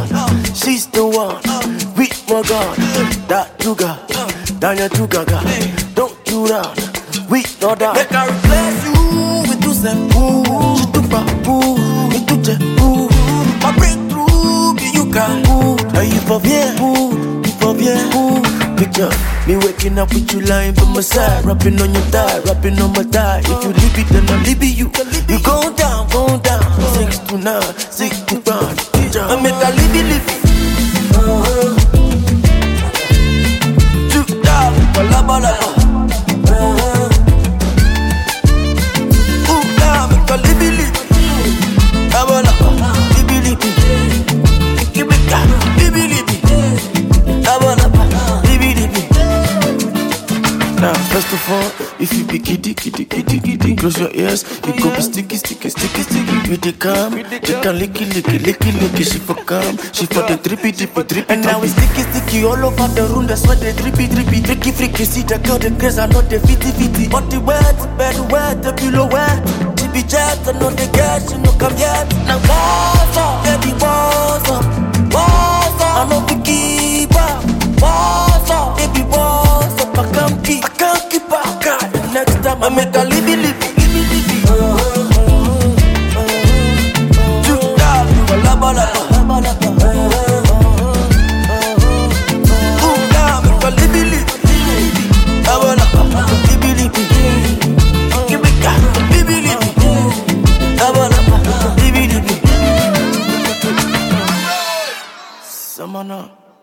on. She's the one. With my gun. That you got. Danya you gaga. Don't do that. We know that. Make her replace you with two simple. She too far, me too jet. My breakthrough, be you can. Are you for bien? Picture me waking up with you lying by my side, rapping on your thigh, rapping on my thigh. If you leave it, then I'll leave you. You go down, 6 to 9, 6 to 5. I make a leave it. Bala. Now, first of all, if you be giddy, close your ears. You go be sticky. With the calm, you can licky. She for calm, she for the drippy. And now it's sticky all over the room. That's why they drippy. Freaky, see the girl, the girls are not the fitty. But the wet, the pillow wet. She be jet, I know the girl, she no come yet. Now what's up, baby, what's up? I know the keeper. What's up, baby, what's up? I can't keep her. Next time I make a libby. Samana.